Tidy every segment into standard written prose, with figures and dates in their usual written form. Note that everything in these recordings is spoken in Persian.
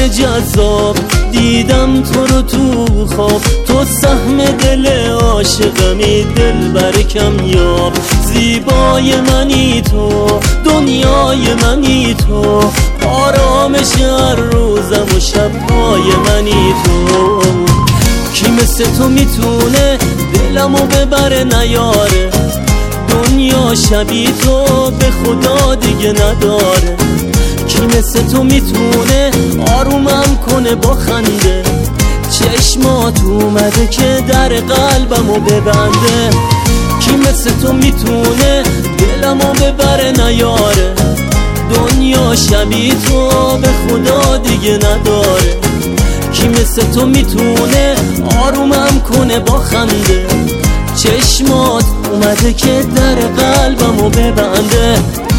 جذاب دیدم تو رو تو خواب، تو سهم دل عاشقمی، دل بر کمیاب. زیبای منی تو، دنیای منی تو، آرامش هر روزم و شبهای منی تو. کی مثل تو میتونه دلمو ببره نیاره، دنیا شبیه تو به خدا دیگه نداره. کی مثل تو میتونه آرومم کنه با خنده، چشمات اومده که در قلبمو ببنده. کی مثل تو میتونه دلمو ببره نیاره، دنیا شبیه تو به خدا دیگه نداره. کی مثل تو میتونه آرومم کنه با خنده، چشمات اومده که در قلبمو ببنده.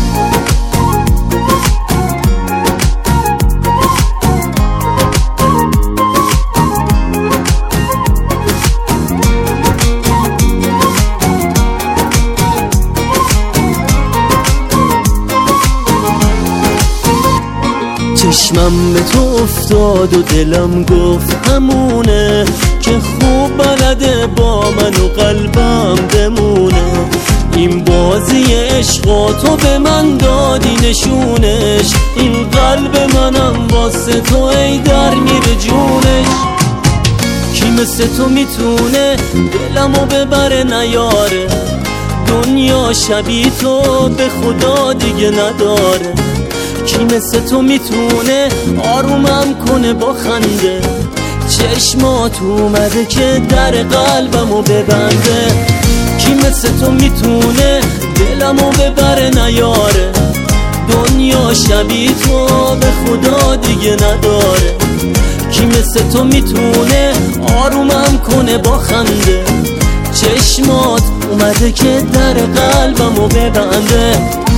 چشمم به تو افتاد و دلم گفت همونه، که خوب بلده با من و قلبم بمونه. این بازی عشق تو به من دادی نشونش، این قلب منم واسه تو ای در میره جونش. کی مثل تو میتونه دلمو ببره نیاره، دنیا شبیه تو به خدا دیگه نداره. کی مثل تو میتونه آرومم کنه با خنده، چشمات اومده که در قلبمو ببنده. کی مثل تو میتونه دلمو ببره نیاره، دنیا شبیه تو به خدا دیگه نداره. کی مثل تو میتونه آرومم کنه با خنده، چشمات اومده که در قلبمو ببنده.